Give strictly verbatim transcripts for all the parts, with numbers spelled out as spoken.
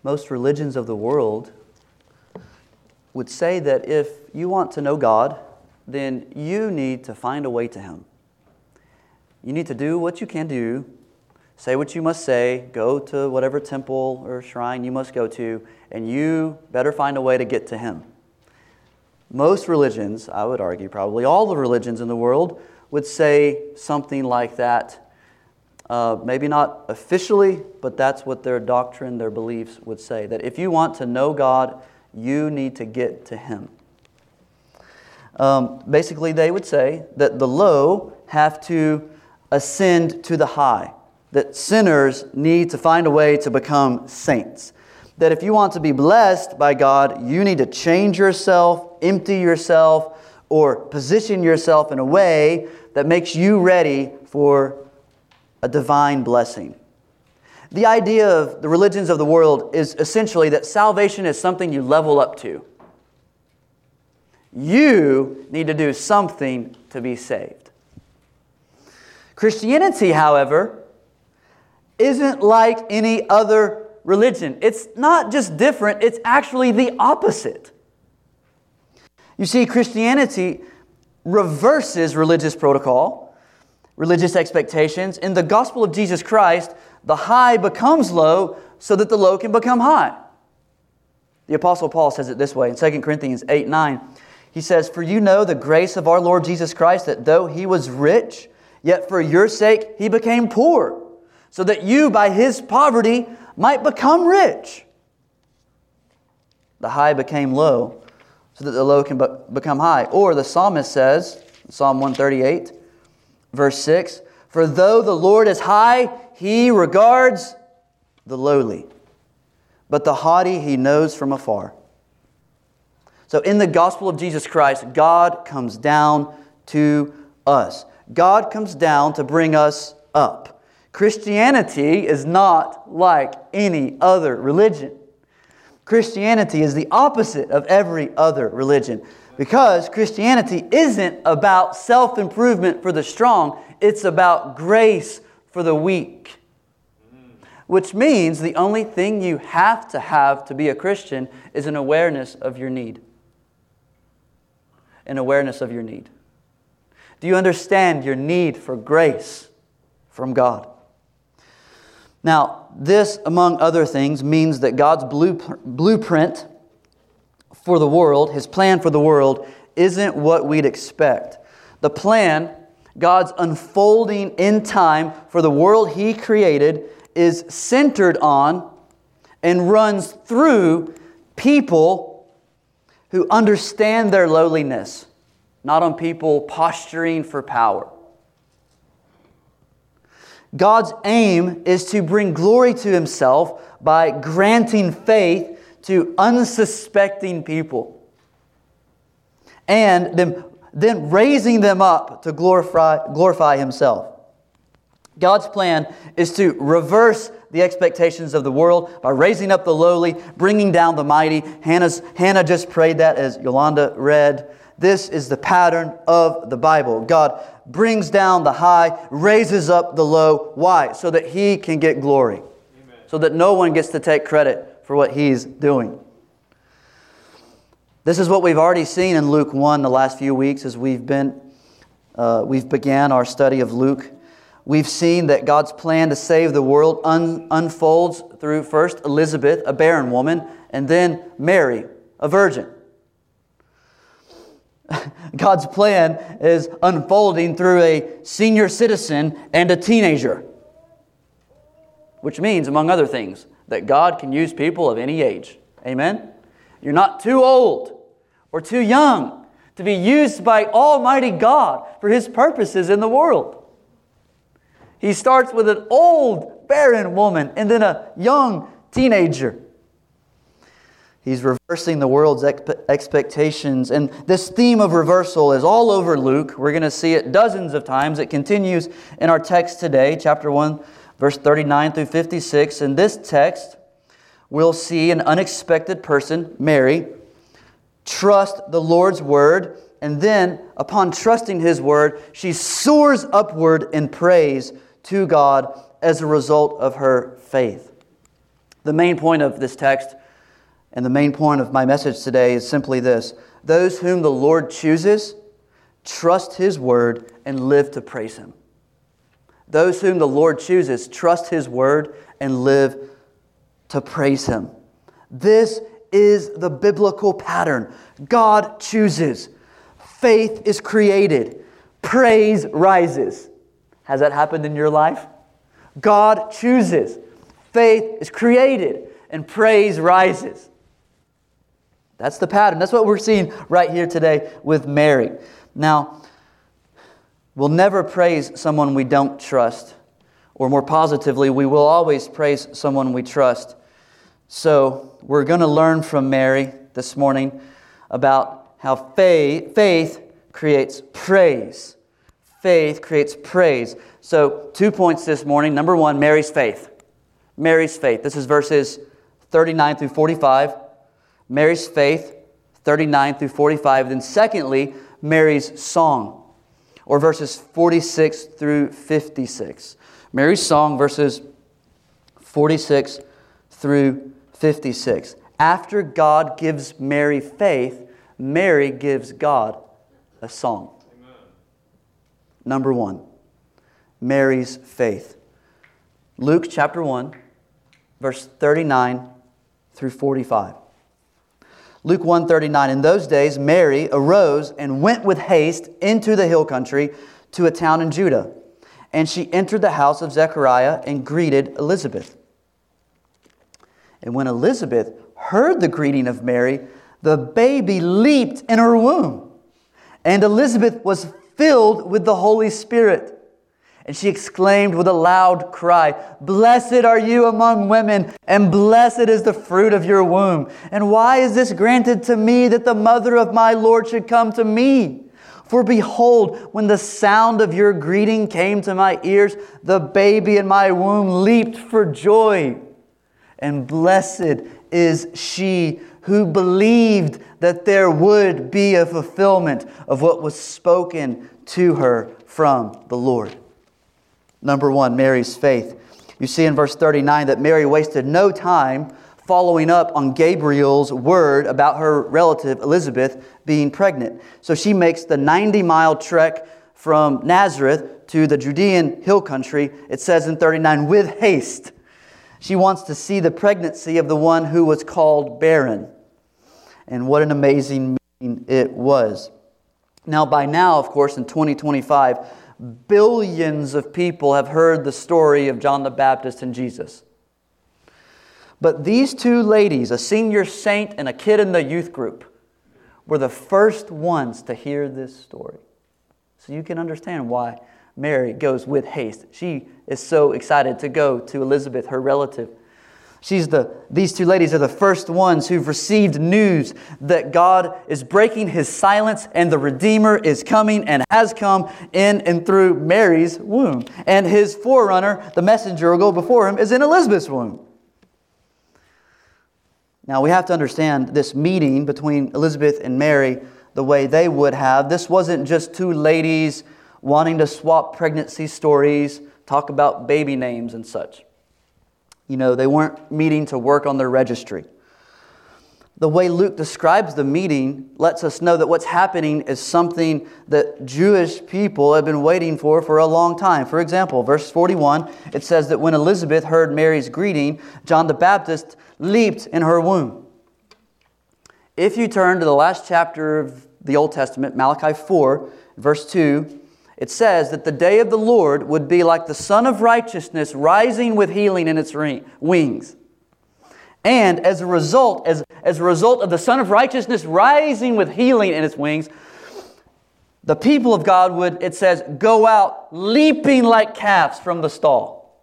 most religions of the world would say that if you want to know God, then you need to find a way to Him. You need to do what you can do, say what you must say, go to whatever temple or shrine you must go to, and you better find a way to get to Him. Most religions, I would argue, probably all the religions in the world, would say something like that. Uh, maybe not officially, but that's what their doctrine, their beliefs would say. That if you want to know God, you need to get to Him. Um, basically, they would say that the low have to ascend to the high. That sinners need to find a way to become saints. That if you want to be blessed by God, you need to change yourself, empty yourself, or position yourself in a way that makes you ready for a divine blessing. The idea of the religions of the world is essentially that salvation is something you level up to. You need to do something to be saved. Christianity, however, isn't like any other religion. It's not just different, it's actually the opposite. You see, Christianity reverses religious protocol, religious expectations. In the gospel of Jesus Christ, the high becomes low so that the low can become high. The Apostle Paul says it this way in Second Corinthians eight nine. He says, "For you know the grace of our Lord Jesus Christ, that though He was rich, yet for your sake He became poor, so that you by His poverty might become rich." The high became low, so that the low can be- become high. Or the psalmist says, Psalm one thirty-eight, verse six, "For though the Lord is high, He regards the lowly, but the haughty He knows from afar." So in the gospel of Jesus Christ, God comes down to us. God comes down to bring us up. Christianity is not like any other religion. Christianity is the opposite of every other religion, because Christianity isn't about self-improvement for the strong. It's about grace for the weak. Which means the only thing you have to have to be a Christian is an awareness of your need. An awareness of your need. Do you understand your need for grace from God? Now, this, among other things, means that God's blueprint for the world, His plan for the world, isn't what we'd expect. The plan, God's unfolding in time for the world He created, is centered on and runs through people who understand their lowliness, not on people posturing for power. God's aim is to bring glory to Himself by granting faith to unsuspecting people and then, then raising them up to glorify, glorify Himself. God's plan is to reverse the expectations of the world by raising up the lowly, bringing down the mighty. Hannah's, Hannah just prayed that as Yolanda read. This is the pattern of the Bible. God brings down the high, raises up the low. Why? So that He can get glory. Amen. So that no one gets to take credit for what He's doing. This is what we've already seen in Luke one the last few weeks as we've been, uh, we've began our study of Luke. We've seen that God's plan to save the world un- unfolds through first Elizabeth, a barren woman, and then Mary, a virgin. God's plan is unfolding through a senior citizen and a teenager. Which means, among other things, that God can use people of any age. Amen? You're not too old or too young to be used by Almighty God for His purposes in the world. He starts with an old, barren woman and then a young teenager. He's reversing the world's expectations. And this theme of reversal is all over Luke. We're going to see it dozens of times. It continues in our text today, chapter one, verse thirty-nine through fifty-six. In this text, we'll see an unexpected person, Mary, trust the Lord's word. And then, upon trusting His word, she soars upward in praise to God as a result of her faith. The main point of this text and the main point of my message today is simply this. Those whom the Lord chooses, trust His word and live to praise Him. Those whom the Lord chooses, trust His word and live to praise Him. This is the biblical pattern. God chooses. Faith is created. Praise rises. Has that happened in your life? God chooses. Faith is created and praise rises. That's the pattern. That's what we're seeing right here today with Mary. Now, we'll never praise someone we don't trust. Or more positively, we will always praise someone we trust. So, we're going to learn from Mary this morning about how faith, faith creates praise. Faith creates praise. So, two points this morning. Number one, Mary's faith. Mary's faith. This is verses thirty-nine through forty-five. Mary's faith, thirty-nine through forty-five. Then secondly, Mary's song, or verses forty-six through fifty-six. Mary's song, verses forty-six through fifty-six. After God gives Mary faith, Mary gives God a song. Amen. Number one, Mary's faith. Luke chapter one, verse thirty-nine through forty-five. Luke one thirty-nine, in those days Mary arose and went with haste into the hill country to a town in Judah. And she entered the house of Zechariah and greeted Elizabeth. And when Elizabeth heard the greeting of Mary, the baby leaped in her womb. And Elizabeth was filled with the Holy Spirit. And she exclaimed with a loud cry, "Blessed are you among women, and blessed is the fruit of your womb. And why is this granted to me, that the mother of my Lord should come to me? For behold, when the sound of your greeting came to my ears, the baby in my womb leaped for joy. And blessed is she who believed that there would be a fulfillment of what was spoken to her from the Lord." Number one, Mary's faith. You see in verse thirty-nine that Mary wasted no time following up on Gabriel's word about her relative Elizabeth being pregnant. So she makes the ninety-mile trek from Nazareth to the Judean hill country. It says in thirty-nine, with haste. She wants to see the pregnancy of the one who was called barren. And what an amazing meeting it was. Now, by now, of course, in twenty twenty-five, billions of people have heard the story of John the Baptist and Jesus. But these two ladies, a senior saint and a kid in the youth group, were the first ones to hear this story. So you can understand why Mary goes with haste. She is so excited to go to Elizabeth, her relative. She's the, these two ladies are the first ones who've received news that God is breaking His silence and the Redeemer is coming and has come in and through Mary's womb. And His forerunner, the messenger will go before Him, is in Elizabeth's womb. Now we have to understand this meeting between Elizabeth and Mary the way they would have. This wasn't just two ladies wanting to swap pregnancy stories, talk about baby names and such. You know, they weren't meeting to work on their registry. The way Luke describes the meeting lets us know that what's happening is something that Jewish people have been waiting for for a long time. For example, verse forty-one, it says that when Elizabeth heard Mary's greeting, John the Baptist leaped in her womb. If you turn to the last chapter of the Old Testament, Malachi four, verse two, it says that the day of the Lord would be like the sun of righteousness rising with healing in its wings. And as a result, as, as a result of the sun of righteousness rising with healing in its wings, the people of God would, it says, go out leaping like calves from the stall.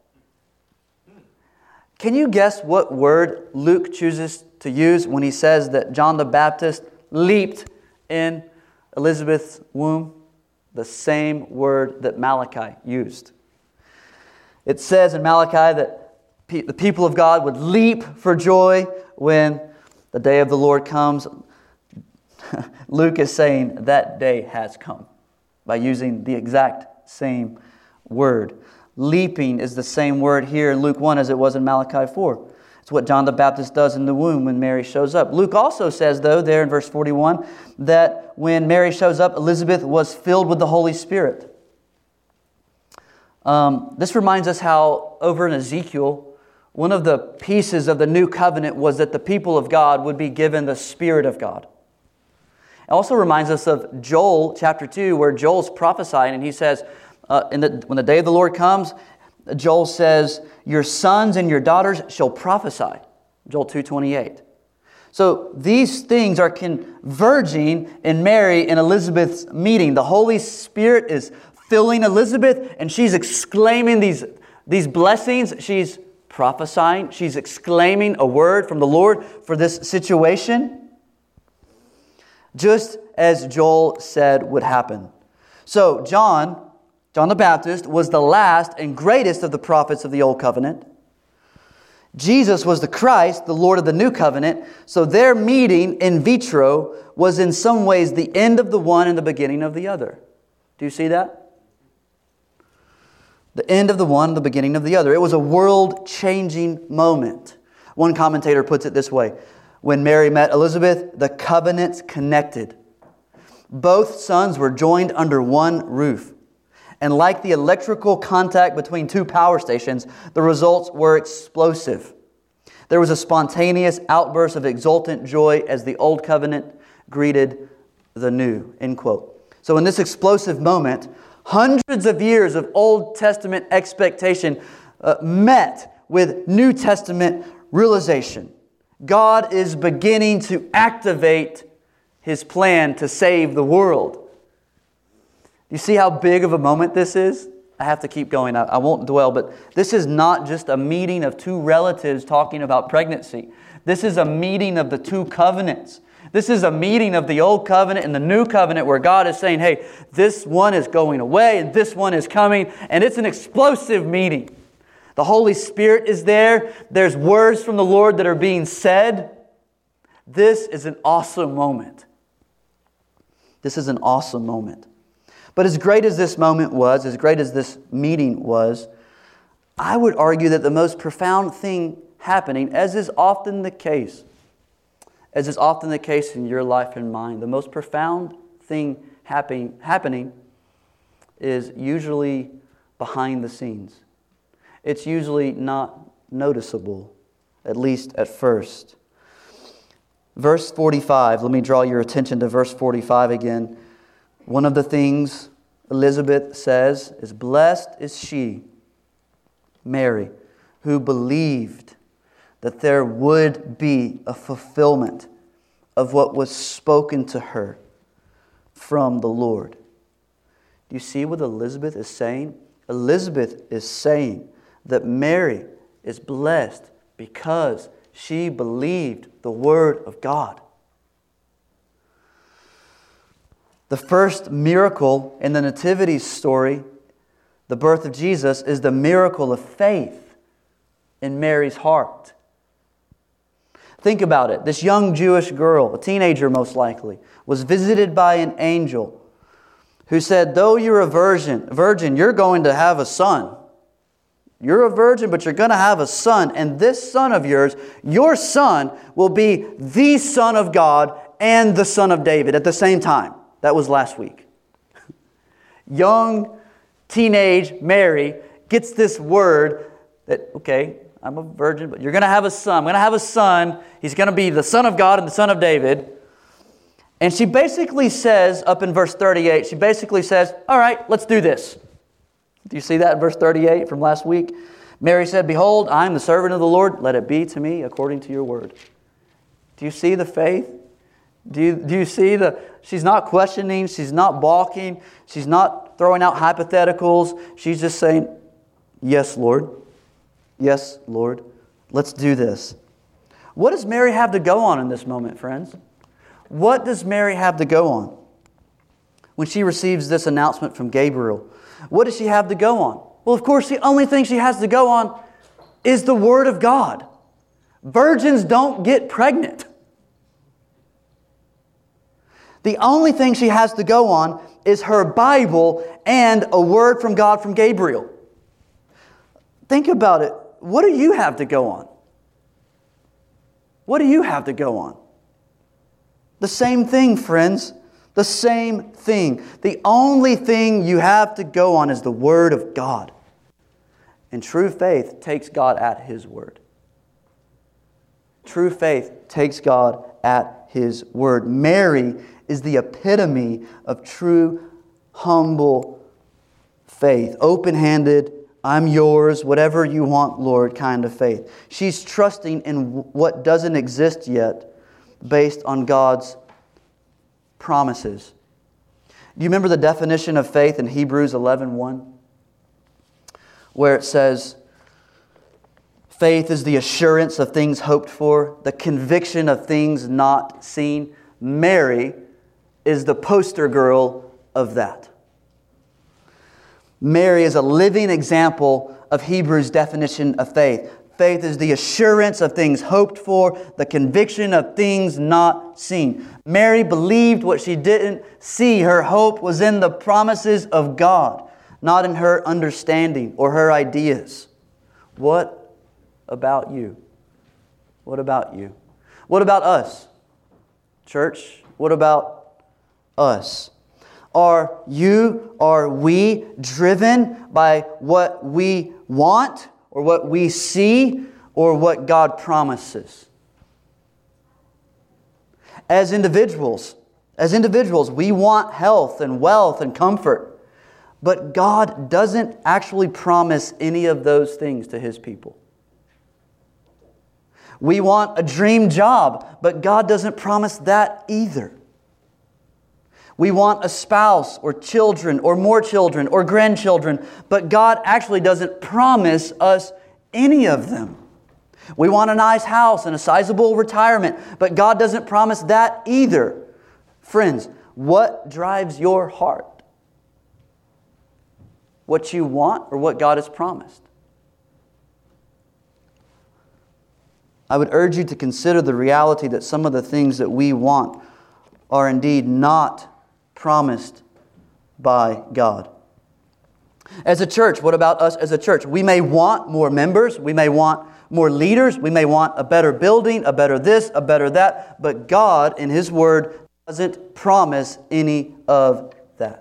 Can you guess what word Luke chooses to use when he says that John the Baptist leaped in Elizabeth's womb? The same word that Malachi used. It says in Malachi that pe- the people of God would leap for joy when the day of the Lord comes. Luke is saying that day has come by using the exact same word. Leaping is the same word here in Luke one as it was in Malachi four. It's It's what John the Baptist does in the womb when Mary shows up. Luke also says, though, there in verse forty-one, that when Mary shows up, Elizabeth was filled with the Holy Spirit. Um, this reminds us how over in Ezekiel, one of the pieces of the new covenant was that the people of God would be given the Spirit of God. It also reminds us of Joel chapter two, where Joel's prophesying, and he says, uh, in the, when the day of the Lord comes, Joel says, your sons and your daughters shall prophesy. Joel two twenty-eight. So these things are converging in Mary and Elizabeth's meeting. The Holy Spirit is filling Elizabeth, and she's exclaiming these, these blessings. She's prophesying. She's exclaiming a word from the Lord for this situation, just as Joel said would happen. So John, John the Baptist, was the last and greatest of the prophets of the Old Covenant. Jesus was the Christ, the Lord of the New Covenant. So their meeting in vitro was in some ways the end of the one and the beginning of the other. Do you see that? The end of the one, the beginning of the other. It was a world-changing moment. One commentator puts it this way. When Mary met Elizabeth, the covenants connected. Both sons were joined under one roof. And like the electrical contact between two power stations, the results were explosive. There was a spontaneous outburst of exultant joy as the old covenant greeted the new. End quote. So in this explosive moment, hundreds of years of Old Testament expectation uh, met with New Testament realization. God is beginning to activate His plan to save the world. You see how big of a moment this is? I have to keep going. I, I won't dwell, but this is not just a meeting of two relatives talking about pregnancy. This is a meeting of the two covenants. This is a meeting of the Old Covenant and the New Covenant where God is saying, hey, this one is going away and this one is coming. And it's an explosive meeting. The Holy Spirit is there. There's words from the Lord that are being said. This is an awesome moment. This is an awesome moment. But as great as this moment was, as great as this meeting was, I would argue that the most profound thing happening, as is often the case, as is often the case in your life and mine, the most profound thing happening, happening is usually behind the scenes. It's usually not noticeable, at least at first. Verse forty-five, let me draw your attention to verse forty-five again. One of the things Elizabeth says is, blessed is she, Mary, who believed that there would be a fulfillment of what was spoken to her from the Lord. Do you see what Elizabeth is saying? Elizabeth is saying that Mary is blessed because she believed the Word of God. The first miracle in the Nativity story, the birth of Jesus, is the miracle of faith in Mary's heart. Think about it. This young Jewish girl, a teenager most likely, was visited by an angel who said, though you're a virgin, virgin, you're going to have a son. You're a virgin, but you're going to have a son. And this son of yours, your son, will be the Son of God and the Son of David at the same time. That was last week. Young, teenage Mary gets this word that, okay, I'm a virgin, but you're going to have a son. I'm going to have a son. He's going to be the Son of God and the Son of David. And she basically says, up in verse thirty-eight, she basically says, all right, let's do this. Do you see that in verse thirty-eight from last week? Mary said, behold, I am the servant of the Lord. Let it be to me according to your word. Do you see the faith? Do you, do you see the... She's not questioning. She's not balking. She's not throwing out hypotheticals. She's just saying, yes, Lord. Yes, Lord. Let's do this. What does Mary have to go on in this moment, friends? What does Mary have to go on when she receives this announcement from Gabriel? What does she have to go on? Well, of course, the only thing she has to go on is the Word of God. Virgins don't get pregnant. The only thing she has to go on is her Bible and a word from God from Gabriel. Think about it. What do you have to go on? What do you have to go on? The same thing, friends. The same thing. The only thing you have to go on is the Word of God. And true faith takes God at His word. True faith takes God at His word. Mary is the epitome of true, humble faith. Open-handed, I'm yours, whatever you want, Lord, kind of faith. She's trusting in what doesn't exist yet based on God's promises. Do you remember the definition of faith in Hebrews eleven one? Where it says, faith is the assurance of things hoped for, the conviction of things not seen. Mary is the poster girl of that. Mary is a living example of Hebrews' definition of faith. Faith is the assurance of things hoped for, the conviction of things not seen. Mary believed what she didn't see. Her hope was in the promises of God, not in her understanding or her ideas. What about you? What about you? What about us? Church, what about us? Are you, are we driven by what we want or what we see or what God promises? As individuals, as individuals, we want health and wealth and comfort. But God doesn't actually promise any of those things to His people. We want a dream job, but God doesn't promise that either. We want a spouse or children or more children or grandchildren, but God actually doesn't promise us any of them. We want a nice house and a sizable retirement, but God doesn't promise that either. Friends, what drives your heart? What you want or what God has promised? I would urge you to consider the reality that some of the things that we want are indeed not promised by God. As a church, what about us as a church? We may want more members, we may want more leaders, we may want a better building, a better this, a better that, but God in His Word doesn't promise any of that.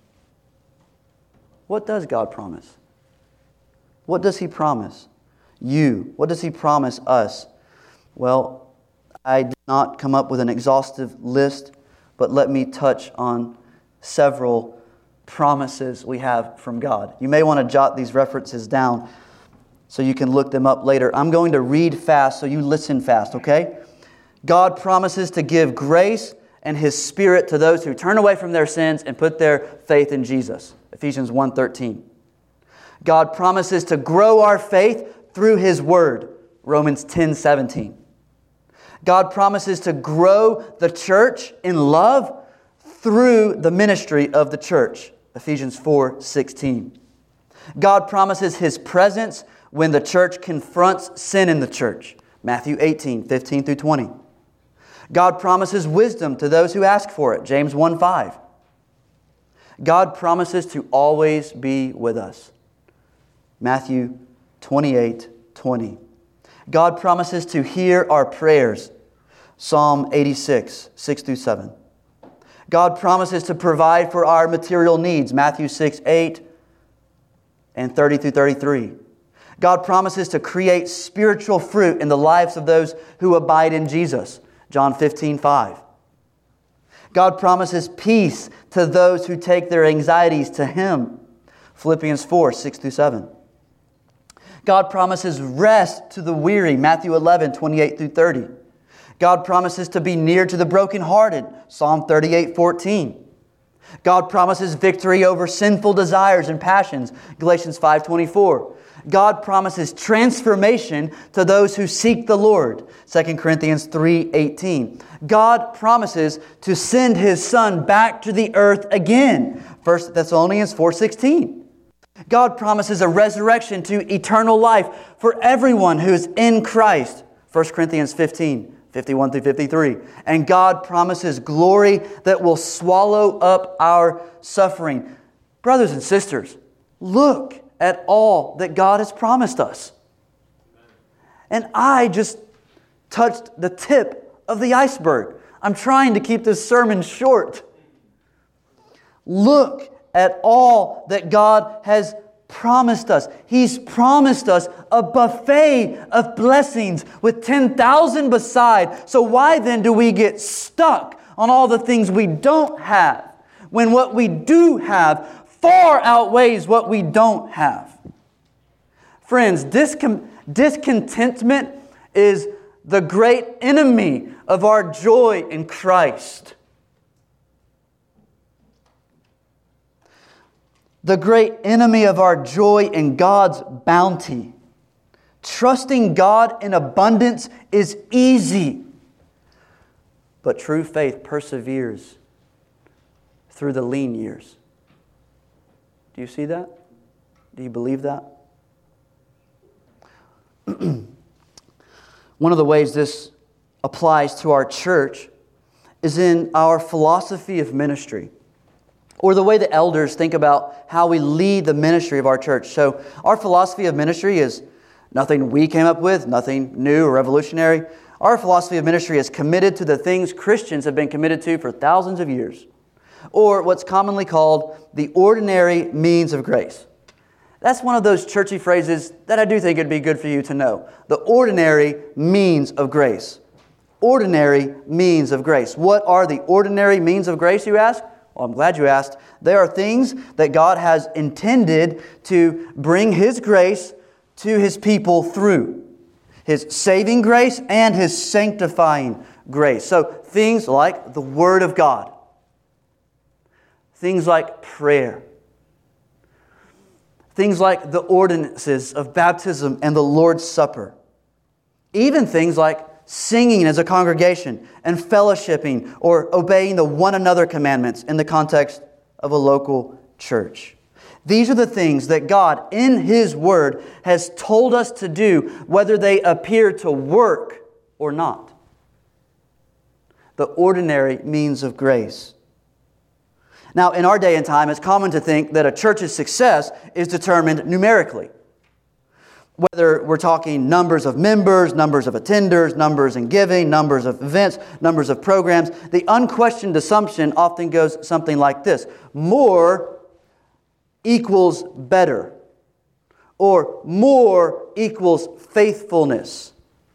What does God promise? What does He promise you? What does He promise us? Well, I did not come up with an exhaustive list, but let me touch on several promises we have from God. You may want to jot these references down so you can look them up later. I'm going to read fast, so you listen fast, okay? God promises to give grace and His Spirit to those who turn away from their sins and put their faith in Jesus. Ephesians one thirteen. God promises to grow our faith through His Word. Romans ten seventeen. God promises to grow the church in love through the ministry of the church. Ephesians four sixteen. God promises His presence when the church confronts sin in the church. Matthew eighteen fifteen through twenty. God promises wisdom to those who ask for it. James one five. God promises to always be with us. Matthew twenty-eight twenty. God promises to hear our prayers. Psalm eighty-six six through seven. God promises to provide for our material needs. Matthew six eight and thirty through thirty-three. God promises to create spiritual fruit in the lives of those who abide in Jesus. John fifteen five. God promises peace to those who take their anxieties to Him. Philippians four six through seven. God promises rest to the weary. Matthew eleven twenty-eight through thirty. God promises to be near to the brokenhearted. Psalm thirty-eight fourteen. God promises victory over sinful desires and passions. Galatians five twenty-four. God promises transformation to those who seek the Lord. Second Corinthians three eighteen. God promises to send His Son back to the earth again. First Thessalonians four sixteen. God promises a resurrection to eternal life for everyone who is in Christ. First Corinthians fifteen fifty-one through fifty-three. And God promises glory that will swallow up our suffering. Brothers and sisters, look at all that God has promised us. And I just touched the tip of the iceberg. I'm trying to keep this sermon short. Look at all that God has promised us. He's promised us a buffet of blessings with ten thousand beside. So why then do we get stuck on all the things we don't have when what we do have far outweighs what we don't have? Friends, discon- discontentment is the great enemy of our joy in Christ. The great enemy of our joy in God's bounty. Trusting God in abundance is easy, but true faith perseveres through the lean years. Do you see that? Do you believe that? One of the ways this applies to our church is in our philosophy of ministry, or the way the elders think about how we lead the ministry of our church. So our philosophy of ministry is nothing we came up with, nothing new or revolutionary. Our philosophy of ministry is committed to the things Christians have been committed to for thousands of years, or what's commonly called the ordinary means of grace. That's one of those churchy phrases that I do think it'd be good for you to know. The ordinary means of grace. Ordinary means of grace. What are the ordinary means of grace, you ask? Well, I'm glad you asked. They are things that God has intended to bring His grace to His people through. His saving grace and His sanctifying grace. So things like the Word of God. Things like prayer. Things like the ordinances of baptism and the Lord's Supper. Even things like singing as a congregation and fellowshipping or obeying the one another commandments in the context of a local church. These are the things that God in His Word has told us to do, whether they appear to work or not. The ordinary means of grace. Now, in our day and time, it's common to think that a church's success is determined numerically. Whether we're talking numbers of members, numbers of attenders, numbers in giving, numbers of events, numbers of programs, the unquestioned assumption often goes something like this: more equals better, or more equals faithfulness.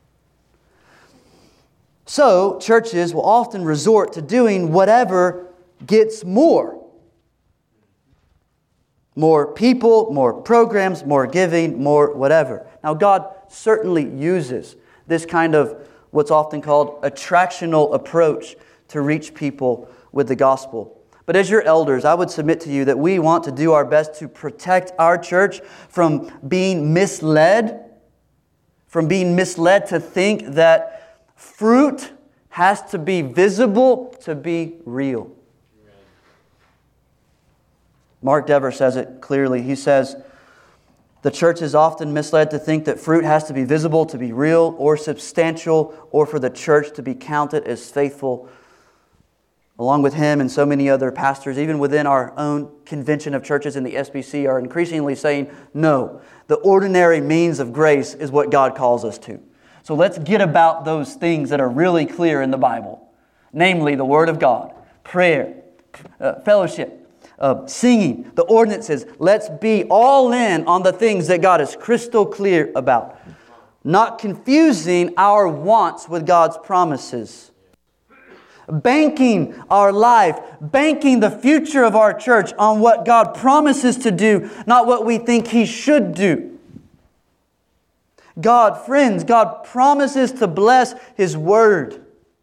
So, churches will often resort to doing whatever gets more. More people, more programs, more giving, more whatever. Now, God certainly uses this kind of what's often called attractional approach to reach people with the gospel. But as your elders, I would submit to you that we want to do our best to protect our church from being misled, from being misled to think that fruit has to be visible to be real. Mark Dever says it clearly. He says, the church is often misled to think that fruit has to be visible to be real or substantial, or for the church to be counted as faithful. Along with him and so many other pastors, even within our own convention of churches in the S B C, are increasingly saying, no, the ordinary means of grace is what God calls us to. So let's get about those things that are really clear in the Bible. Namely, the Word of God, prayer, uh, fellowship, Uh, singing, the ordinances. Let's be all in on the things that God is crystal clear about. Not confusing our wants with God's promises. Banking our life, banking the future of our church on what God promises to do, not what we think He should do. God, friends, God promises to bless His Word.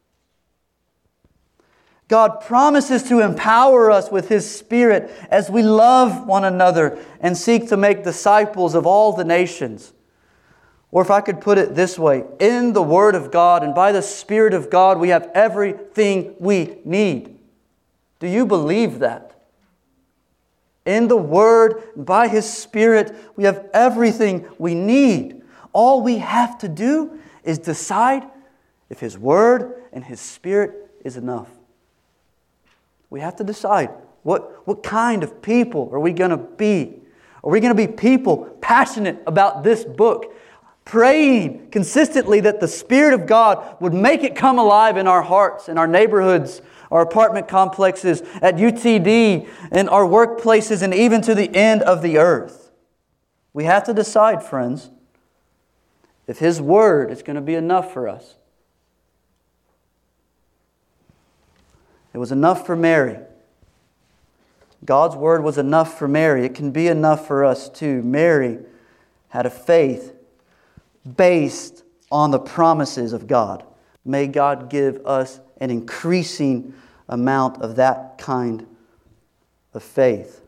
God promises to empower us with His Spirit as we love one another and seek to make disciples of all the nations. Or if I could put it this way, in the Word of God and by the Spirit of God, we have everything we need. Do you believe that? In the Word, by His Spirit, we have everything we need. All we have to do is decide if His Word and His Spirit is enough. We have to decide what, what kind of people are we going to be? Are we going to be people passionate about this book? praying consistently that the Spirit of God would make it come alive in our hearts, in our neighborhoods, our apartment complexes, at U T D, in our workplaces, and even to the end of the earth. We have to decide, friends, if His Word is going to be enough for us. It was enough for Mary. God's Word was enough for Mary. It can be enough for us too. Mary had a faith based on the promises of God. May God give us an increasing amount of that kind of faith.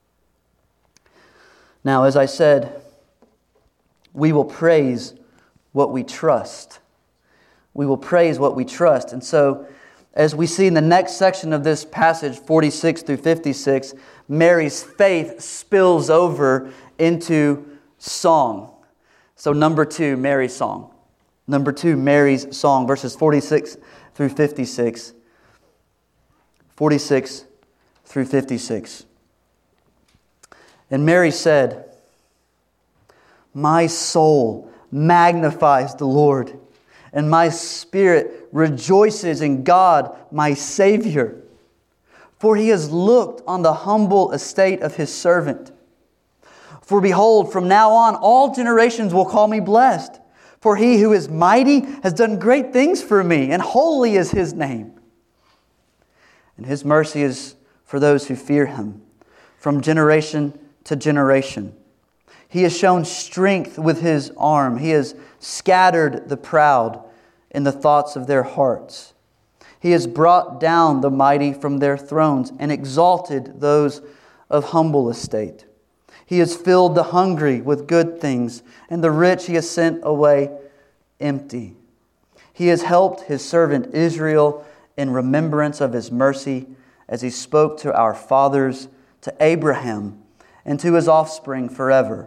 Now, as I said, we will praise what we trust. We will praise what we trust. And so, as we see in the next section of this passage, forty-six through fifty-six, Mary's faith spills over into song. So number two, Mary's song. Number two, Mary's song, verses forty-six through fifty-six. forty-six through fifty-six. And Mary said, "My soul magnifies the Lord, and my spirit rejoices in God, my Savior. For He has looked on the humble estate of His servant. For behold, from now on all generations will call me blessed. For He who is mighty has done great things for me, and holy is His name. And His mercy is for those who fear Him, from generation to generation. He has shown strength with His arm. He has scattered the proud in the thoughts of their hearts. He has brought down the mighty from their thrones and exalted those of humble estate. He has filled the hungry with good things, and the rich He has sent away empty. He has helped His servant Israel in remembrance of His mercy, as He spoke to our fathers, to Abraham, and to his offspring forever."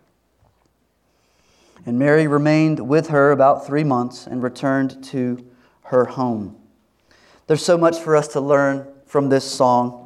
And Mary remained with her about three months and returned to her home. There's so much for us to learn from this song.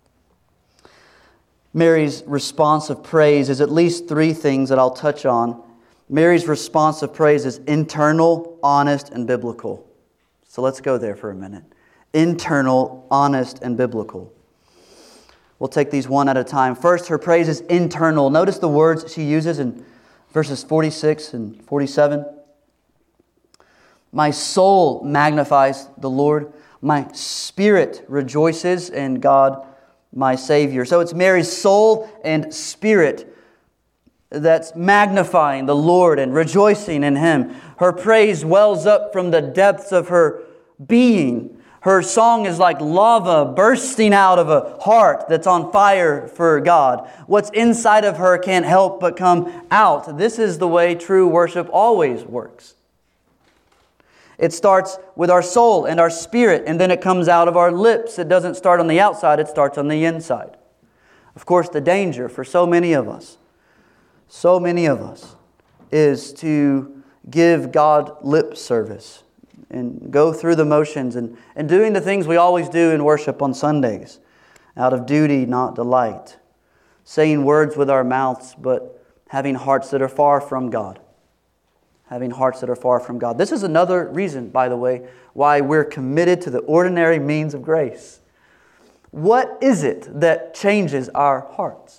Mary's response of praise is at least three things that I'll touch on. Mary's response of praise is internal, honest, and biblical. So let's go there for a minute. Internal, honest, and biblical. We'll take these one at a time. First, her praise is internal. Notice the words she uses in verses forty-six and forty-seven. "My soul magnifies the Lord. My spirit rejoices in God, my Savior." So it's Mary's soul and spirit that's magnifying the Lord and rejoicing in Him. Her praise wells up from the depths of her being. Her song is like lava bursting out of a heart that's on fire for God. What's inside of her can't help but come out. This is the way true worship always works. It starts with our soul and our spirit, and then it comes out of our lips. It doesn't start on the outside, it starts on the inside. Of course, the danger for so many of us, so many of us, is to give God lip service and go through the motions and, and doing the things we always do in worship on Sundays, out of duty, not delight. Saying words with our mouths, but having hearts that are far from God. Having hearts that are far from God. This is another reason, by the way, why we're committed to the ordinary means of grace. What is it that changes our hearts?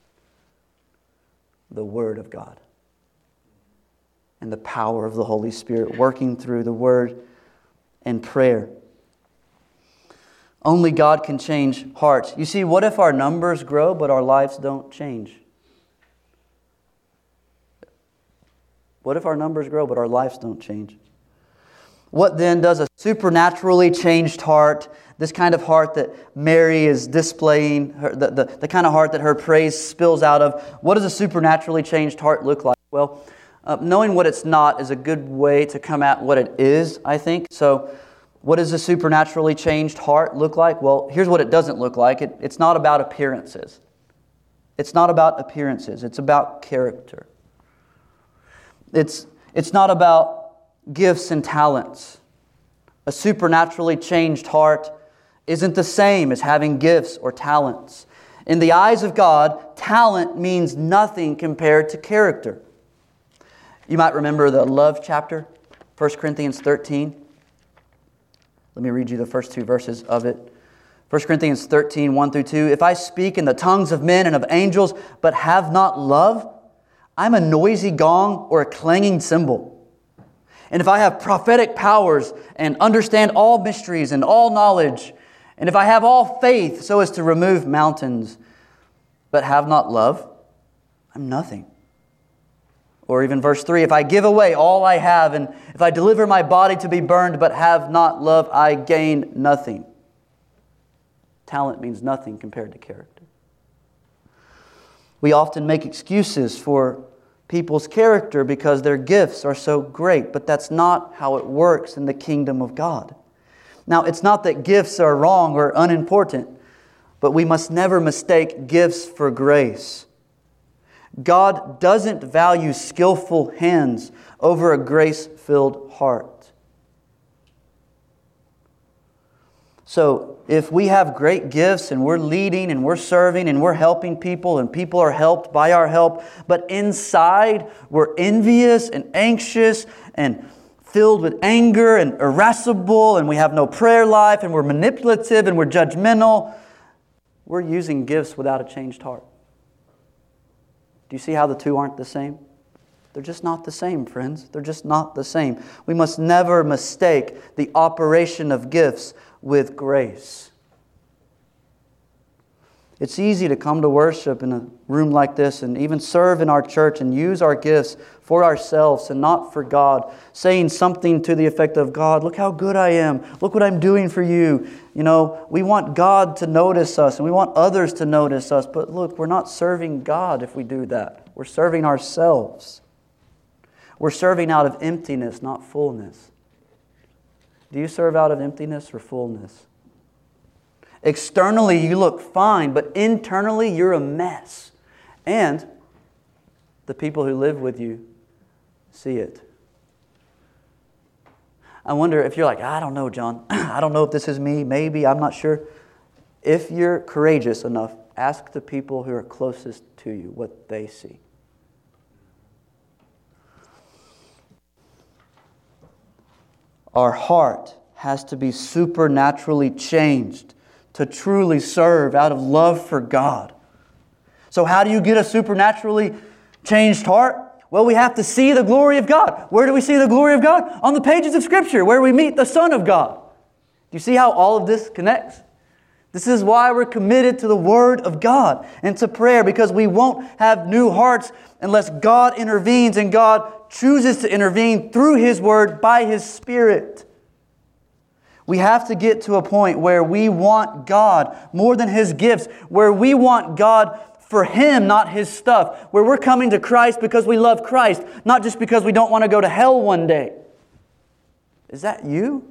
The Word of God. And the power of the Holy Spirit working through the Word and prayer. Only God can change hearts. You see, what if our numbers grow but our lives don't change? What if our numbers grow but our lives don't change? What then does a supernaturally changed heart, this kind of heart that Mary is displaying, her, the, the, the kind of heart that her praise spills out of, what does a supernaturally changed heart look like? Well, Uh, knowing what it's not is a good way to come at what it is, I think. So what does a supernaturally changed heart look like? Well, here's what it doesn't look like. It, it's not about appearances. It's not about appearances. It's about character. It's, it's not about gifts and talents. A supernaturally changed heart isn't the same as having gifts or talents. In the eyes of God, talent means nothing compared to character. You might remember the love chapter, First Corinthians thirteen. Let me read you the first two verses of it. First Corinthians thirteen, one through two. If I speak in the tongues of men and of angels, but have not love, I'm a noisy gong or a clanging cymbal. And if I have prophetic powers and understand all mysteries and all knowledge, and if I have all faith so as to remove mountains, but have not love, I'm nothing. Or even verse three, if I give away all I have, and if I deliver my body to be burned, but have not love, I gain nothing. Talent means nothing compared to character. We often make excuses for people's character because their gifts are so great, but that's not how it works in the kingdom of God. Now, it's not that gifts are wrong or unimportant, but we must never mistake gifts for grace. God doesn't value skillful hands over a grace-filled heart. So, if we have great gifts and we're leading and we're serving and we're helping people and people are helped by our help, but inside we're envious and anxious and filled with anger and irascible and we have no prayer life and we're manipulative and we're judgmental, we're using gifts without a changed heart. Do you see how the two aren't the same? They're just not the same, friends. They're just not the same. We must never mistake the operation of gifts with grace. It's easy to come to worship in a room like this and even serve in our church and use our gifts for ourselves and not for God, saying something to the effect of, God, look how good I am. Look what I'm doing for you. You know, we want God to notice us and we want others to notice us. But look, we're not serving God if we do that. We're serving ourselves. We're serving out of emptiness, not fullness. Do you serve out of emptiness or fullness? Externally, you look fine, but internally, you're a mess. And the people who live with you see it. I wonder if you're like, I don't know, John. I don't know if this is me. Maybe, I'm not sure. If you're courageous enough, ask the people who are closest to you what they see. Our heart has to be supernaturally changed to truly serve out of love for God. So how do you get a supernaturally changed heart? Well, we have to see the glory of God. Where do we see the glory of God? On the pages of Scripture, where we meet the Son of God. Do you see how all of this connects? This is why we're committed to the Word of God and to prayer, because we won't have new hearts unless God intervenes, and God chooses to intervene through His Word by His Spirit. We have to get to a point where we want God more than His gifts, where we want God for Him, not His stuff, where we're coming to Christ because we love Christ, not just because we don't want to go to hell one day. Is that you?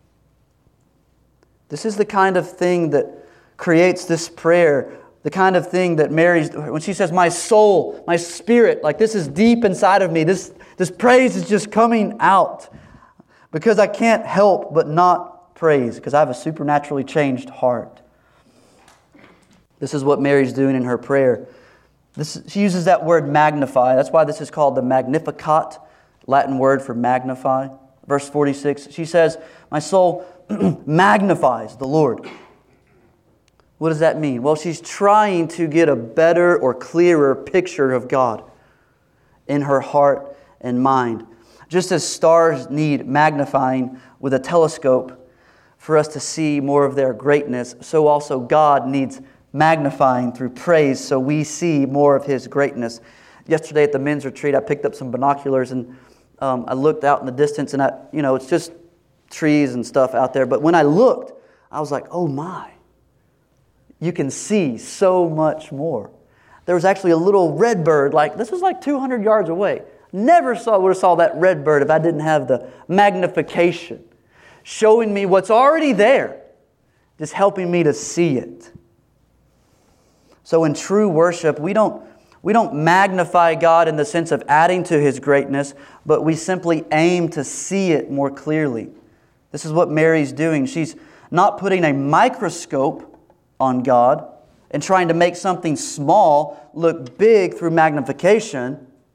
This is the kind of thing that creates this prayer, the kind of thing that Mary's, when she says, my soul, my spirit, like this is deep inside of me, this, this praise is just coming out because I can't help but not praise, because I have a supernaturally changed heart. This is what Mary's doing in her prayer. This, she uses that word magnify. That's why this is called the Magnificat, Latin word for magnify. Verse forty-six, she says, my soul magnifies the Lord. What does that mean? Well, she's trying to get a better or clearer picture of God in her heart and mind. Just as stars need magnifying with a telescope for us to see more of their greatness, so also God needs magnifying through praise so we see more of His greatness. Yesterday at the men's retreat, I picked up some binoculars and um, I looked out in the distance, and I, you know, it's just trees and stuff out there. But when I looked, I was like, oh my, you can see so much more. There was actually a little red bird, like this was like two hundred yards away. Never saw would have saw that red bird if I didn't have the magnification, showing me what's already there, just helping me to see it. So in true worship, we don't, we don't magnify God in the sense of adding to His greatness, but we simply aim to see it more clearly. This is what Mary's doing. She's not putting a microscope on God and trying to make something small look big through magnification.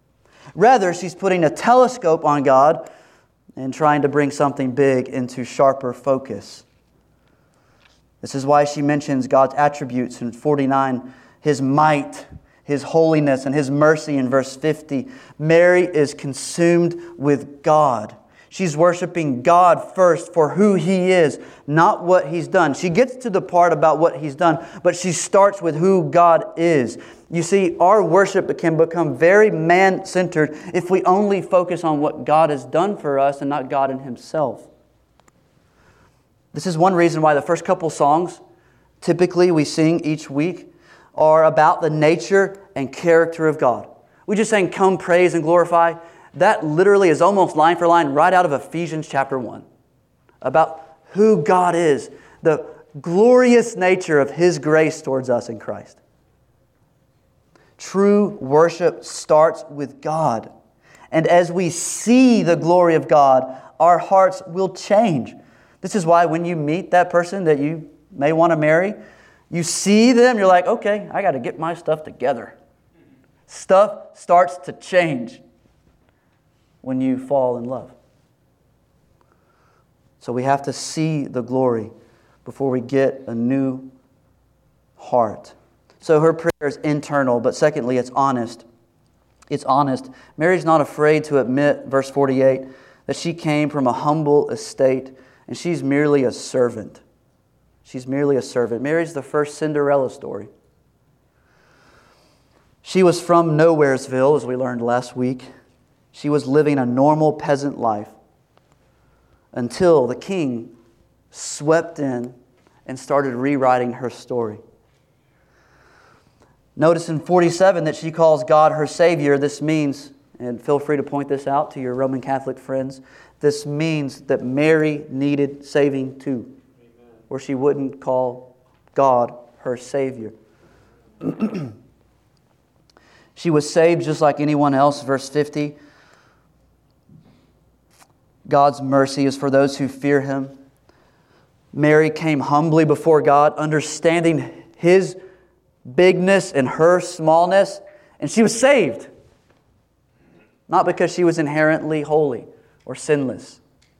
Rather, she's putting a telescope on God and trying to bring something big into sharper focus. This is why she mentions God's attributes in forty-nine, His might, His holiness, and His mercy in verse fifty. Mary is consumed with God. She's worshiping God first for who He is, not what He's done. She gets to the part about what He's done, but she starts with who God is. You see, our worship can become very man-centered if we only focus on what God has done for us and not God in Himself. This is one reason why the first couple songs, typically we sing each week, are about the nature and character of God. We just sang, "Come, praise and glorify." That literally is almost line for line right out of Ephesians chapter one. About who God is, the glorious nature of His grace towards us in Christ. True worship starts with God. And as we see the glory of God, our hearts will change. This is why when you meet that person that you may want to marry, you see them, you're like, okay, I got to get my stuff together. Stuff starts to change when you fall in love. So we have to see the glory before we get a new heart. So her prayer is internal, but secondly, it's honest. It's honest. Mary's not afraid to admit, verse forty-eight, that she came from a humble estate and she's merely a servant. She's merely a servant. Mary's the first Cinderella story. She was from Nowheresville, as we learned last week. She was living a normal peasant life until the king swept in and started rewriting her story. Notice in forty-seven that she calls God her Savior. This means, and feel free to point this out to your Roman Catholic friends, this means that Mary needed saving too, or she wouldn't call God her Savior. She was saved just like anyone else, verse fifty. God's mercy is for those who fear Him. Mary came humbly before God, understanding His bigness and her smallness, and she was saved. Not because she was inherently holy or sinless.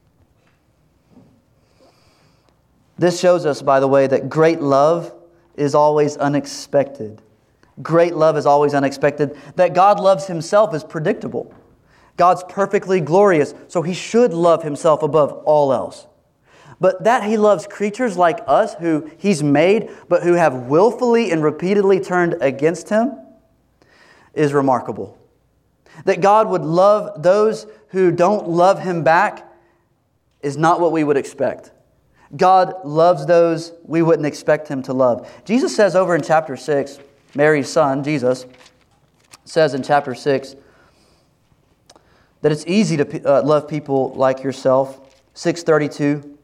This shows us, by the way, that great love is always unexpected. Great love is always unexpected. That God loves Himself is predictable. God's perfectly glorious, so He should love Himself above all else. But that He loves creatures like us who He's made, but who have willfully and repeatedly turned against Him, is remarkable. That God would love those who don't love Him back is not what we would expect. God loves those we wouldn't expect Him to love. Jesus says over in chapter six, Mary's son, Jesus, says in chapter six, that it's easy to uh, love people like yourself. six thirty-two.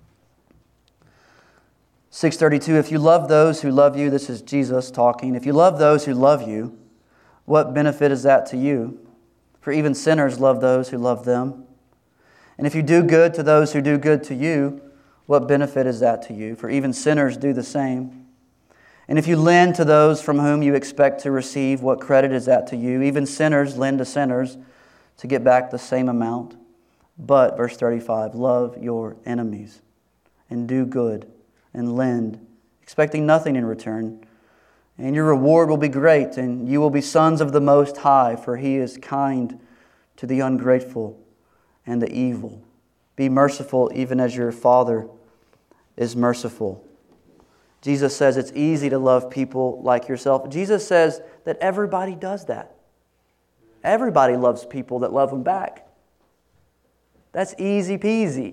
six thirty-two, if you love those who love you, this is Jesus talking. If you love those who love you, what benefit is that to you? For even sinners love those who love them. And if you do good to those who do good to you, what benefit is that to you? For even sinners do the same. And if you lend to those from whom you expect to receive, what credit is that to you? Even sinners lend to sinners to get back the same amount. But, verse thirty-five, love your enemies and do good and lend, expecting nothing in return. And your reward will be great, and you will be sons of the Most High, for He is kind to the ungrateful and the evil. Be merciful even as your Father is merciful. Jesus says it's easy to love people like yourself. Jesus says that everybody does that. Everybody loves people that love them back. That's easy peasy.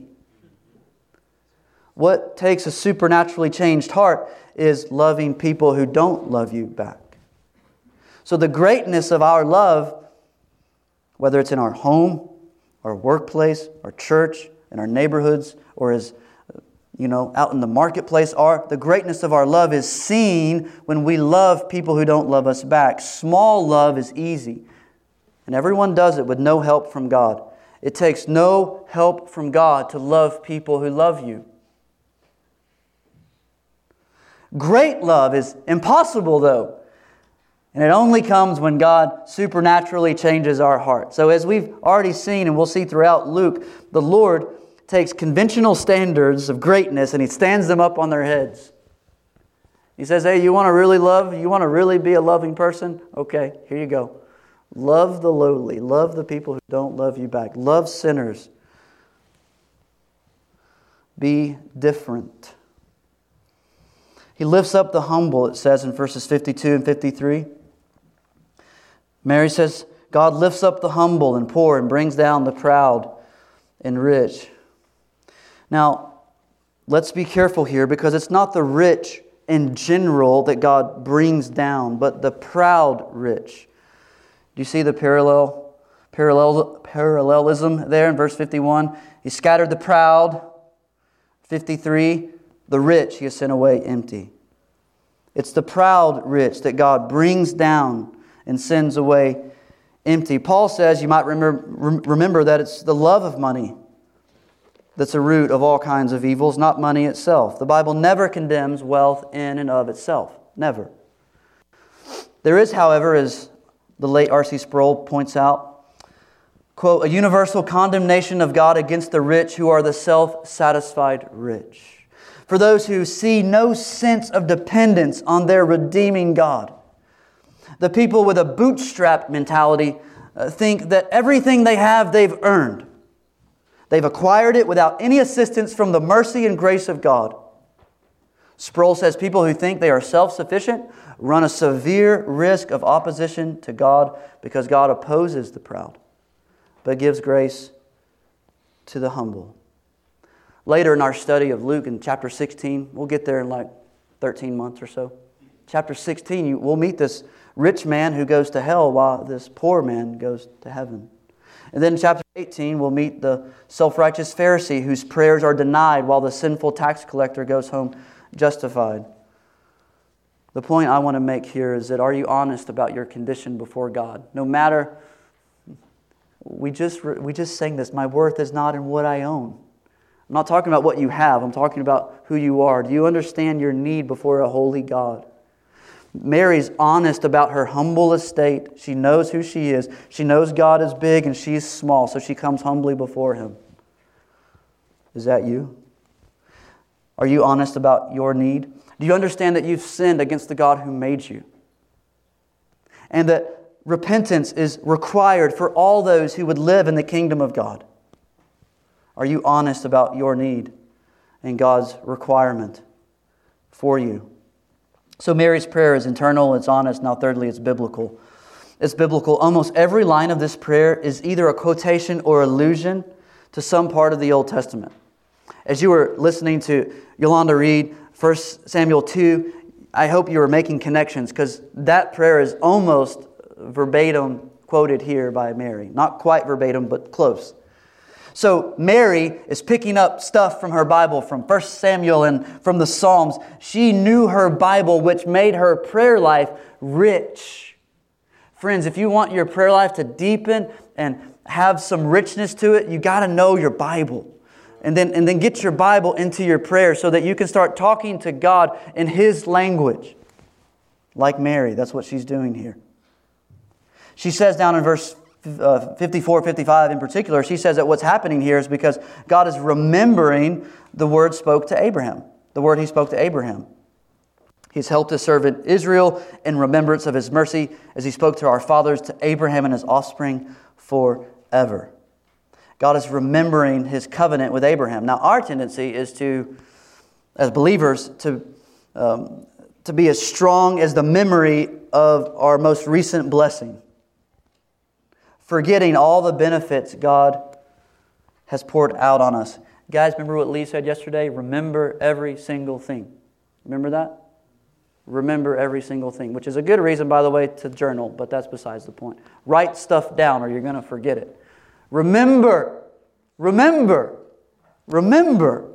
What takes a supernaturally changed heart is loving people who don't love you back. So the greatness of our love, whether it's in our home, our workplace, our church, in our neighborhoods, or as you know, out in the marketplace, are the greatness of our love is seen when we love people who don't love us back. Small love is easy, and everyone does it with no help from God. It takes no help from God to love people who love you. Great love is impossible, though. And it only comes when God supernaturally changes our heart. So as we've already seen, and we'll see throughout Luke, the Lord takes conventional standards of greatness and He stands them up on their heads. He says, hey, you want to really love? You want to really be a loving person? Okay, here you go. Love the lowly. Love the people who don't love you back. Love sinners. Be different. He lifts up the humble, it says in verses fifty-two and fifty-three. Mary says, God lifts up the humble and poor and brings down the proud and rich. Now, let's be careful here, because it's not the rich in general that God brings down, but the proud rich. Do you see the parallel, parallel parallelism there in verse fifty-one? He scattered the proud. fifty-three, the rich He has sent away empty. It's the proud rich that God brings down and sends away empty. Paul says, you might remember, remember that it's the love of money that's a root of all kinds of evils, not money itself. The Bible never condemns wealth in and of itself. Never. There is, however, as the late R C Sproul points out, quote, a universal condemnation of God against the rich who are the self-satisfied rich. For those who see no sense of dependence on their redeeming God. The people with a bootstrap mentality uh, think that everything they have, they've earned. They've acquired it without any assistance from the mercy and grace of God. Sproul says people who think they are self-sufficient run a severe risk of opposition to God, because God opposes the proud, but gives grace to the humble. Later in our study of Luke in chapter sixteen, we'll get there in like thirteen months or so. Chapter sixteen, you, we'll meet this rich man who goes to hell while this poor man goes to heaven. And then in chapter eighteen, we'll meet the self-righteous Pharisee whose prayers are denied while the sinful tax collector goes home justified. The point I want to make here is that, are you honest about your condition before God? No matter, we just we just sang this, my worth is not in what I own. I'm not talking about what you have. I'm talking about who you are. Do you understand your need before a holy God? Mary's honest about her humble estate. She knows who she is. She knows God is big and she's small, so she comes humbly before Him. Is that you? Are you honest about your need? Do you understand that you've sinned against the God who made you? And that repentance is required for all those who would live in the kingdom of God? Are you honest about your need and God's requirement for you? So Mary's prayer is internal, it's honest. Now thirdly, it's biblical. It's biblical. Almost every line of this prayer is either a quotation or allusion to some part of the Old Testament. As you were listening to Yolanda read First Samuel two, I hope you were making connections, because that prayer is almost verbatim quoted here by Mary. Not quite verbatim, but close. So Mary is picking up stuff from her Bible, from First Samuel and from the Psalms. She knew her Bible, which made her prayer life rich. Friends, if you want your prayer life to deepen and have some richness to it, you got to know your Bible. And then, and then get your Bible into your prayer so that you can start talking to God in His language. Like Mary, that's what she's doing here. She says down in verse Uh, fifty-four, fifty-five in particular, she says that what's happening here is because God is remembering the word spoke to Abraham. The word He spoke to Abraham. He's helped His servant Israel in remembrance of His mercy as He spoke to our fathers, to Abraham and his offspring forever. God is remembering His covenant with Abraham. Now our tendency is to, as believers, to, um, to be as strong as the memory of our most recent blessing, forgetting all the benefits God has poured out on us. Guys, remember what Lee said yesterday? Remember every single thing. Remember that? Remember every single thing, which is a good reason, by the way, to journal, but that's besides the point. Write stuff down or you're going to forget it. Remember. Remember. Remember.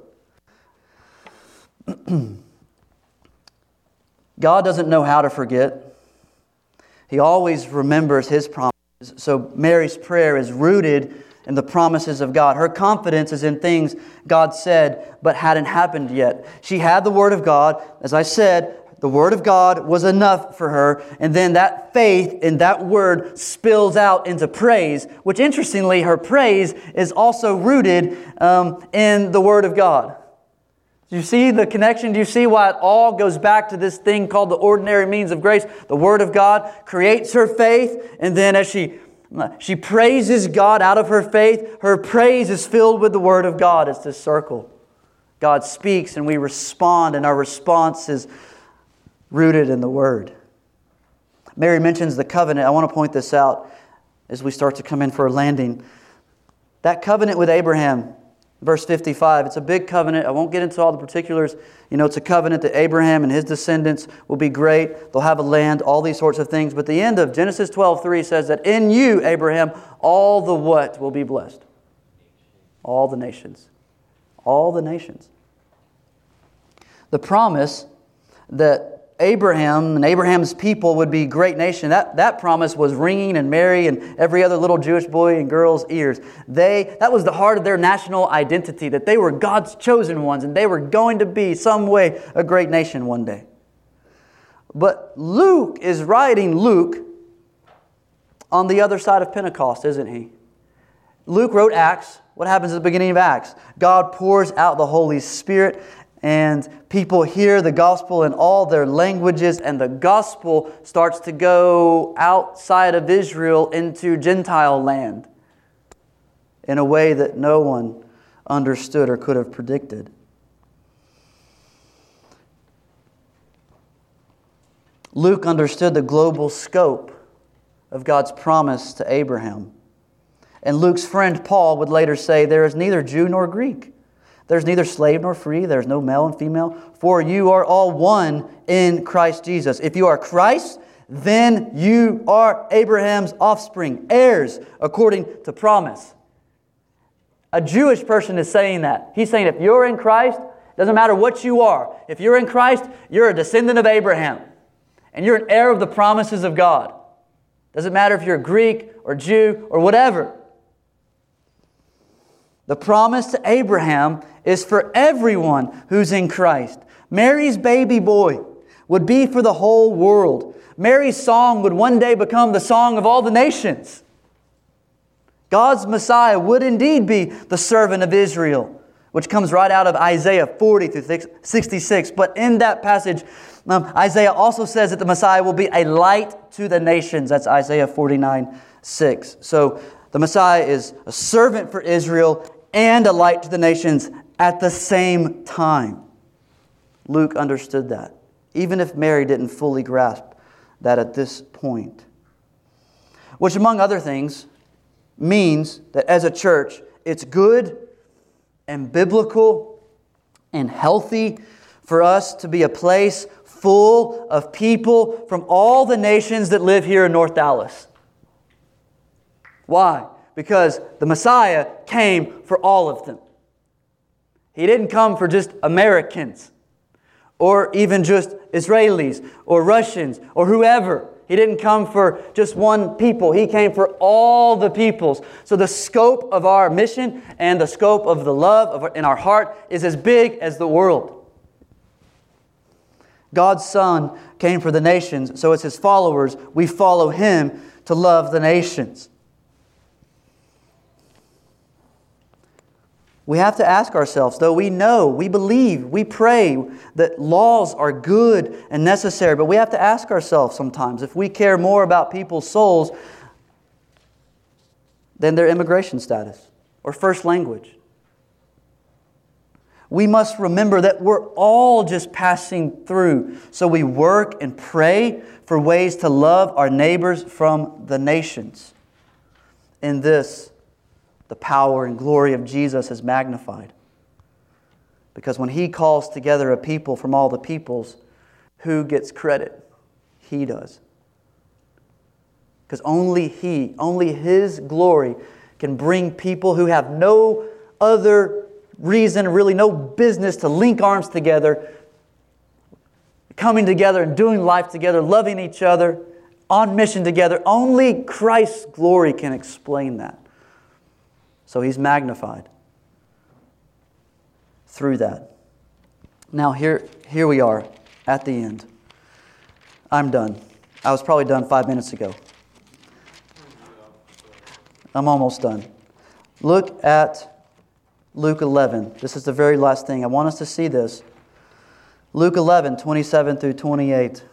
God doesn't know how to forget. He always remembers His promises. So Mary's prayer is rooted in the promises of God. Her confidence is in things God said but hadn't happened yet. She had the Word of God. As I said, the Word of God was enough for her, and then that faith in that Word spills out into praise, which interestingly, her praise is also rooted um, in the Word of God. Do you see the connection? Do you see why it all goes back to this thing called the ordinary means of grace? The Word of God creates her faith, and then as she, she praises God out of her faith, her praise is filled with the Word of God. It's this circle. God speaks and we respond, and our response is rooted in the Word. Mary mentions the covenant. I want to point this out as we start to come in for a landing. That covenant with Abraham, verse fifty-five, it's a big covenant. I won't get into all the particulars. You know, it's a covenant that Abraham and his descendants will be great. They'll have a land, all these sorts of things. But the end of Genesis twelve three says that in you, Abraham, all the what will be blessed? All the nations. All the nations. The promise that Abraham and Abraham's people would be a great nation, that, that promise was ringing in Mary and every other little Jewish boy and girl's ears. They, that was the heart of their national identity, that they were God's chosen ones and they were going to be some way a great nation one day. But Luke is writing Luke on the other side of Pentecost, isn't he? Luke wrote Acts. What happens at the beginning of Acts? God pours out the Holy Spirit, and people hear the gospel in all their languages, and the gospel starts to go outside of Israel into Gentile land in a way that no one understood or could have predicted. Luke understood the global scope of God's promise to Abraham. And Luke's friend Paul would later say, there is neither Jew nor Greek. There's neither slave nor free. There's no male and female. For you are all one in Christ Jesus. If you are Christ, then you are Abraham's offspring, heirs according to promise. A Jewish person is saying that. He's saying if you're in Christ, doesn't matter what you are. If you're in Christ, you're a descendant of Abraham. And you're an heir of the promises of God. Doesn't matter if you're Greek or Jew or whatever. The promise to Abraham is for everyone who's in Christ. Mary's baby boy would be for the whole world. Mary's song would one day become the song of all the nations. God's Messiah would indeed be the servant of Israel, which comes right out of Isaiah forty through sixty-six. But in that passage, um, Isaiah also says that the Messiah will be a light to the nations. That's Isaiah forty-nine six. So the Messiah is a servant for Israel and a light to the nations at the same time. Luke understood that, even if Mary didn't fully grasp that at this point. Which, among other things, means that as a church, it's good and biblical and healthy for us to be a place full of people from all the nations that live here in North Dallas. Why? Because the Messiah came for all of them. He didn't come for just Americans or even just Israelis or Russians or whoever. He didn't come for just one people. He came for all the peoples. So the scope of our mission and the scope of the love of our, in our heart is as big as the world. God's Son came for the nations, so as His followers, we follow Him to love the nations. We have to ask ourselves, though we know, we believe, we pray that laws are good and necessary, but we have to ask ourselves sometimes if we care more about people's souls than their immigration status or first language. We must remember that we're all just passing through, so we work and pray for ways to love our neighbors from the nations. In this, the power and glory of Jesus is magnified. Because when He calls together a people from all the peoples, who gets credit? He does. Because only He, only His glory can bring people who have no other reason, really no business to link arms together, coming together and doing life together, loving each other, on mission together. Only Christ's glory can explain that. So He's magnified through that. Now here, here we are at the end. I'm done. I was probably done five minutes ago. I'm almost done. Look at Luke eleven. This is the very last thing. I want us to see this. Luke eleven, twenty-seven through twenty-eight.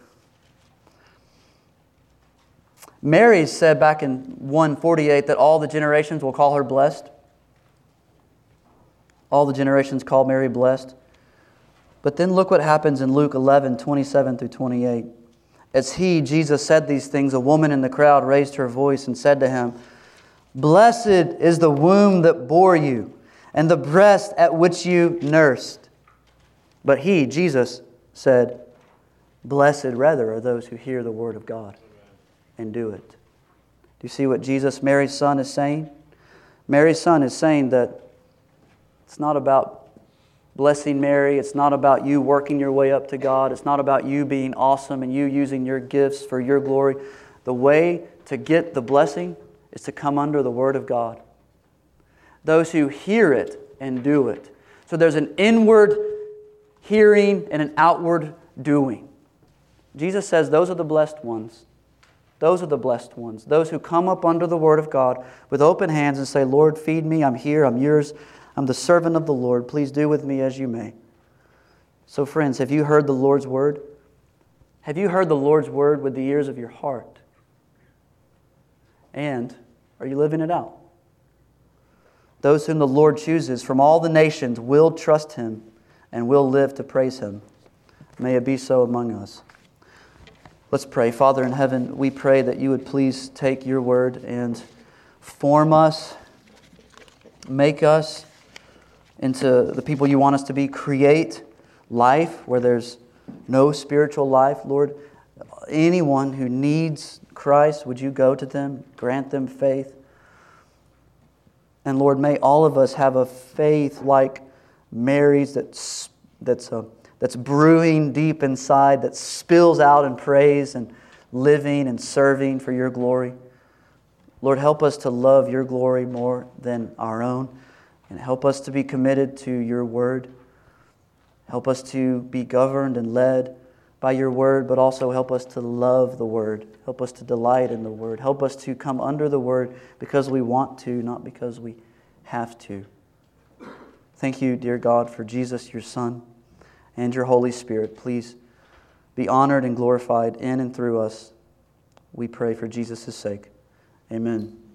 Mary said back in one forty-eight that all the generations will call her blessed. All the generations call Mary blessed. But then look what happens in Luke eleven, twenty-seven through twenty-eight. As he, Jesus, said these things, a woman in the crowd raised her voice and said to him, "Blessed is the womb that bore you, and the breast at which you nursed." But he, Jesus, said, "Blessed rather are those who hear the word of God and do it." Do you see what Jesus, Mary's son, is saying? Mary's son is saying that it's not about blessing Mary. It's not about you working your way up to God. It's not about you being awesome and you using your gifts for your glory. The way to get the blessing is to come under the Word of God. Those who hear it and do it. So there's an inward hearing and an outward doing. Jesus says those are the blessed ones. Those are the blessed ones. Those who come up under the Word of God with open hands and say, "Lord, feed me. I'm here. I'm yours. I'm the servant of the Lord. Please do with me as you may." So friends, have you heard the Lord's Word? Have you heard the Lord's Word with the ears of your heart? And are you living it out? Those whom the Lord chooses from all the nations will trust Him and will live to praise Him. May it be so among us. Let's pray. Father in heaven, we pray that you would please take your word and form us, make us into the people you want us to be. Create life where there's no spiritual life. Lord, anyone who needs Christ, would you go to them, grant them faith. And Lord, may all of us have a faith like Mary's that's, that's, a, that's brewing deep inside, that spills out in praise and living and serving for your glory. Lord, help us to love your glory more than our own. And help us to be committed to your word. Help us to be governed and led by your word, but also help us to love the word. Help us to delight in the word. Help us to come under the word because we want to, not because we have to. Thank you, dear God, for Jesus, your Son, and your Holy Spirit. Please be honored and glorified in and through us. We pray for Jesus' sake. Amen.